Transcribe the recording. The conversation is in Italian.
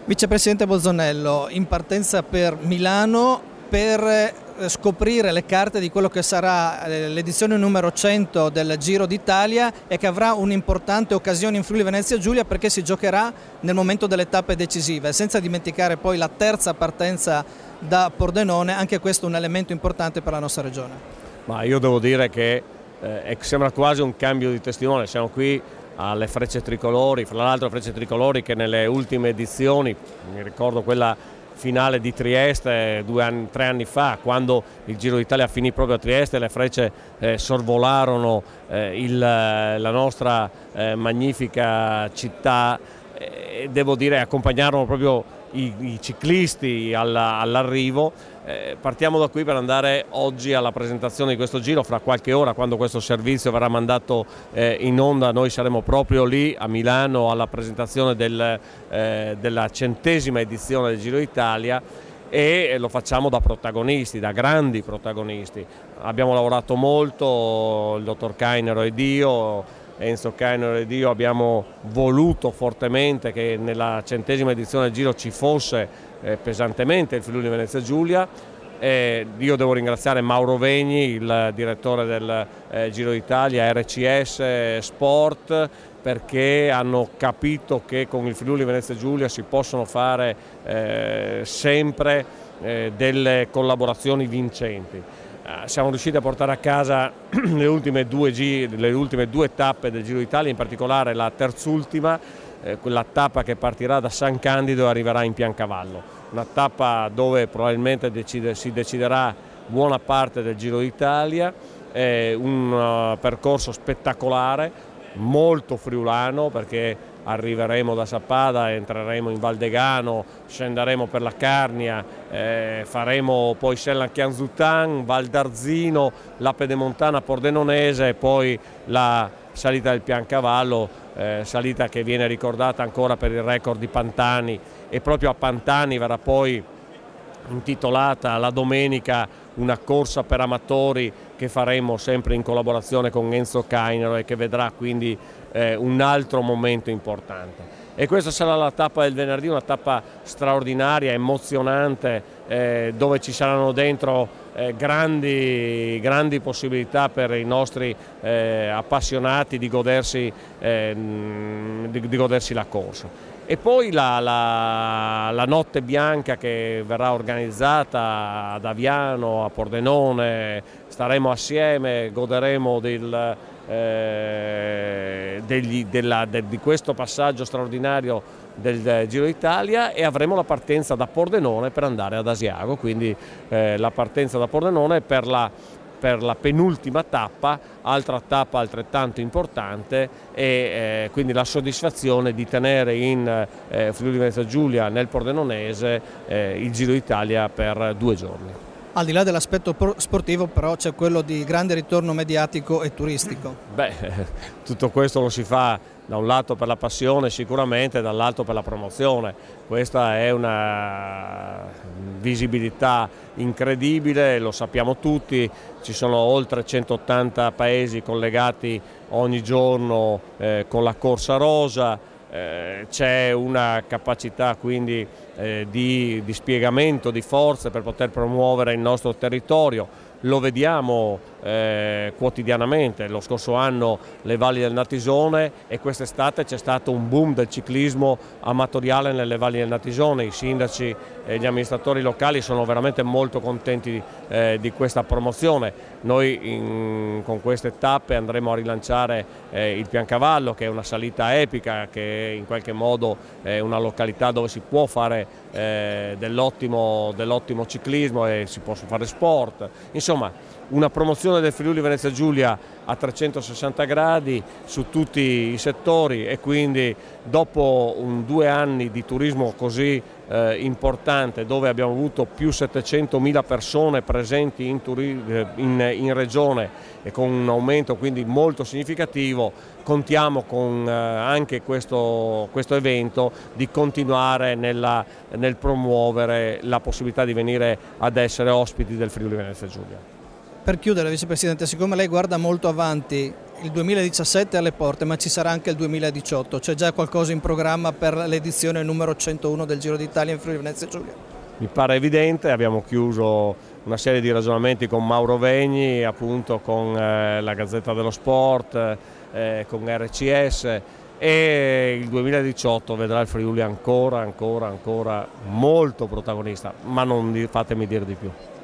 Vicepresidente Bolzonello, in partenza per Milano per scoprire le carte di quello che sarà l'edizione numero 100 del Giro d'Italia e che avrà un'importante occasione in Friuli Venezia Giulia perché si giocherà nel momento delle tappe decisive, senza dimenticare poi la terza partenza da Pordenone, anche questo è un elemento importante per la nostra regione. Ma io devo dire che sembra quasi un cambio di testimone, siamo qui alle Frecce Tricolori, fra l'altro Frecce Tricolori che nelle ultime edizioni, mi ricordo quella finale di Trieste 3 anni fa, quando il Giro d'Italia finì proprio a Trieste, le Frecce sorvolarono la nostra magnifica città, devo dire accompagnarono proprio i ciclisti all'arrivo. Partiamo da qui per andare oggi alla presentazione di questo giro. Fra qualche ora, quando questo servizio verrà mandato in onda, noi saremo proprio lì a Milano alla presentazione della 100ª edizione del Giro d'Italia e lo facciamo da protagonisti, da grandi protagonisti. Abbiamo lavorato molto, il dottor Cainero ed io, Enzo Cainero ed io abbiamo voluto fortemente che nella 100ª edizione del Giro ci fosse pesantemente il Friuli Venezia Giulia. Io devo ringraziare Mauro Vegni, il direttore del Giro d'Italia, RCS Sport, perché hanno capito che con il Friuli Venezia Giulia si possono fare sempre delle collaborazioni vincenti. Siamo riusciti a portare a casa le ultime due tappe del Giro d'Italia, in particolare la terzultima, quella tappa che partirà da San Candido e arriverà in Piancavallo, una tappa dove probabilmente si deciderà buona parte del Giro d'Italia, un percorso spettacolare, molto friulano, perché arriveremo da Sappada, entreremo in Valdegano, scenderemo per la Carnia, faremo poi Sellan-Chianzutan, Val d'Arzino, la Pedemontana Pordenonese e poi la salita del Piancavallo, salita che viene ricordata ancora per il record di Pantani, e proprio a Pantani verrà poi intitolata la domenica una corsa per amatori che faremo sempre in collaborazione con Enzo Cainero e che vedrà quindi un altro momento importante. E questa sarà la tappa del venerdì, una tappa straordinaria, emozionante, dove ci saranno dentro grandi possibilità per i nostri appassionati di godersi la corsa. E poi la notte bianca che verrà organizzata ad Aviano, a Pordenone, staremo assieme, goderemo di questo passaggio straordinario del Giro d'Italia e avremo la partenza da Pordenone per andare ad Asiago, quindi la partenza da Pordenone per la penultima tappa, altra tappa altrettanto importante, e quindi la soddisfazione di tenere in Friuli Venezia Giulia, nel Pordenonese, il Giro d'Italia per 2 giorni. Al di là dell'aspetto sportivo però c'è quello di grande ritorno mediatico e turistico. Beh, tutto questo lo si fa da un lato per la passione sicuramente, dall'altro per la promozione. Questa è una visibilità incredibile, lo sappiamo tutti, ci sono oltre 180 paesi collegati ogni giorno con la Corsa Rosa. C'è una capacità quindi di spiegamento di forze per poter promuovere il nostro territorio. Lo vediamo quotidianamente, lo scorso anno le valli del Natisone, e quest'estate c'è stato un boom del ciclismo amatoriale nelle valli del Natisone. I sindaci e gli amministratori locali sono veramente molto contenti di questa promozione. Noi con queste tappe andremo a rilanciare il Piancavallo, che è una salita epica, che in qualche modo è una località dove si può fare dell'ottimo ciclismo e si può fare sport. Insomma, una promozione del Friuli Venezia Giulia a 360 gradi su tutti i settori, e quindi dopo 2 anni di turismo così importante, dove abbiamo avuto più 700.000 persone presenti in regione e con un aumento quindi molto significativo, contiamo con anche questo evento di continuare nel promuovere la possibilità di venire ad essere ospiti del Friuli Venezia Giulia. Per chiudere, Vicepresidente, siccome lei guarda molto avanti il 2017 alle porte, ma ci sarà anche il 2018, c'è già qualcosa in programma per l'edizione numero 101 del Giro d'Italia in Friuli Venezia Giulia? Mi pare evidente, abbiamo chiuso una serie di ragionamenti con Mauro Vegni, appunto con la Gazzetta dello Sport, con RCS, e il 2018 vedrà il Friuli ancora molto protagonista, ma non fatemi dire di più.